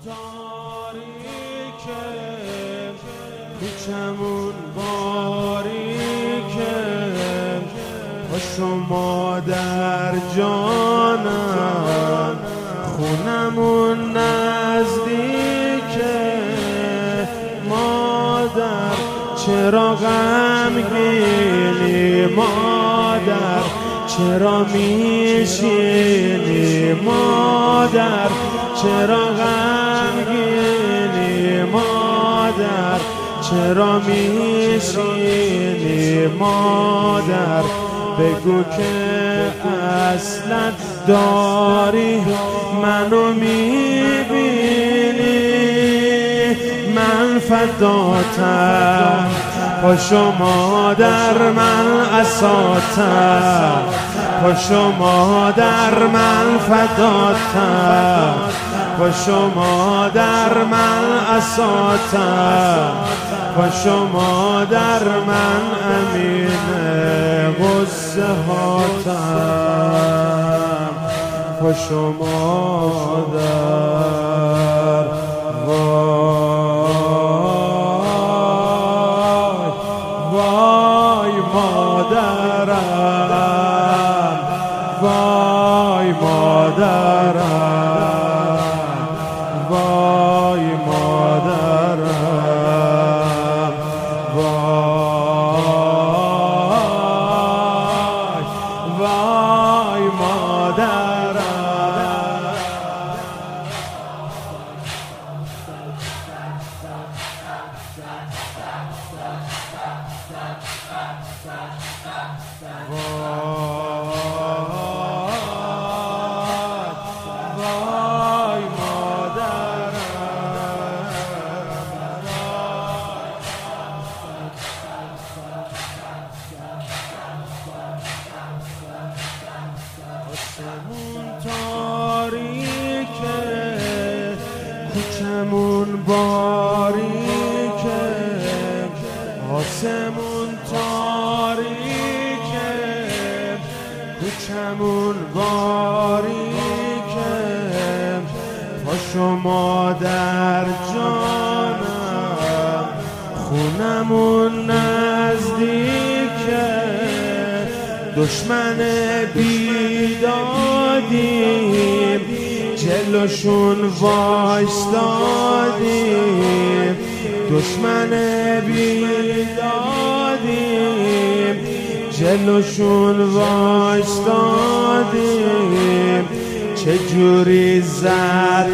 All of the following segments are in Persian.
تاریکه کوچمون باریکه با شما در جانم خونمون نزدیکه مادر چرا غمگینی مادر چرا میشینی مادر چرا غمگینی مادر چرا میشینی مادر بگو که اصلا داری منو میبینی من فداتم پاشو مادر من عصاتم پاشو مادر من فداتم پاشو مادر من عصاتم پاشو مادر من امین غصه هاتم پاشو مادر وای مادرم وای مادرم وای مادرم وای مادرم آسمون تاریکه کوچمون باریکه آسمون تاریکه کوچمون باریکه پاشو مادر جانم خونمون نزدیکه دشمن بیدادیم جلوشون وایستادیم دشمن بیدادیم جلوشون وایستادیم چجوری زد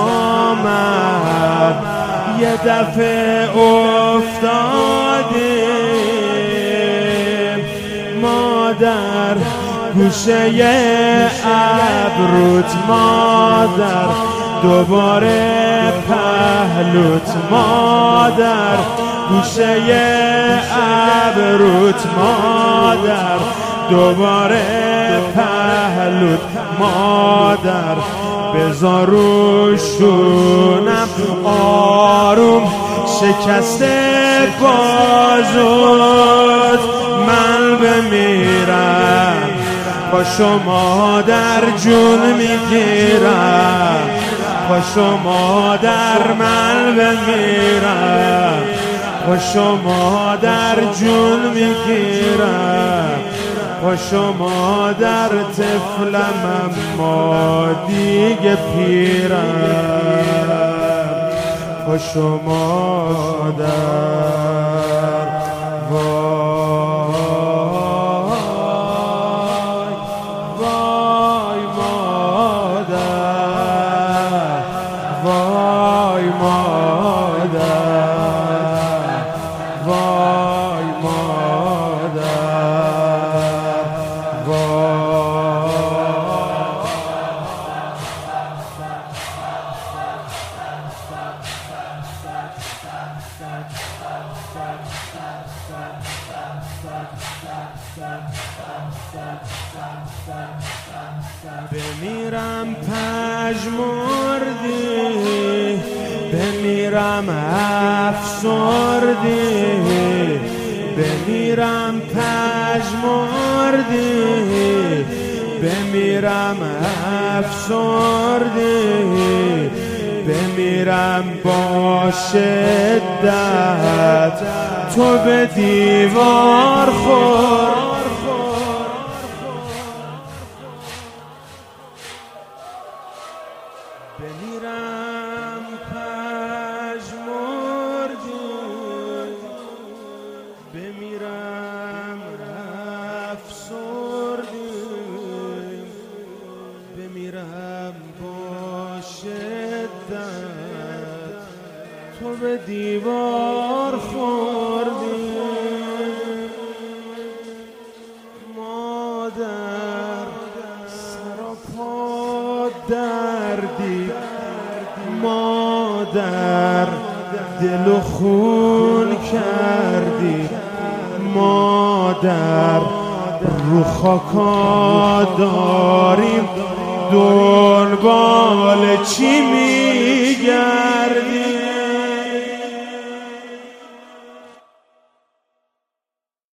نامد یه دفعه افتادیم مادر گوشه ابروت مادر دوباره پهلوت مادر گوشه ابروت مادر دوباره پهلوت مادر بذار روشونم آروم شکسته بازوت من بمیرم پاشو مادر جون میگیرم پاشو مادر من بمیرم پاشو مادر جون میگیرم پاشو مادر طفلم اما دیگه پیرم پاشو مادر وای مادر وای مادر وای مادر بمیرم پژمردی بمیرم افسردی بمیرم پژمردی بمیرم افسردی بمیرم بمیرم با شدت، تو به دیوار خور. بمیرم پژمرده، بمیرم افسرده، بمیرم با شدت، تو به دیوار خوردی. مادر سر و پا دردی، مادر دل و خون کردی، مادر رو خاکا داریم دنبال چی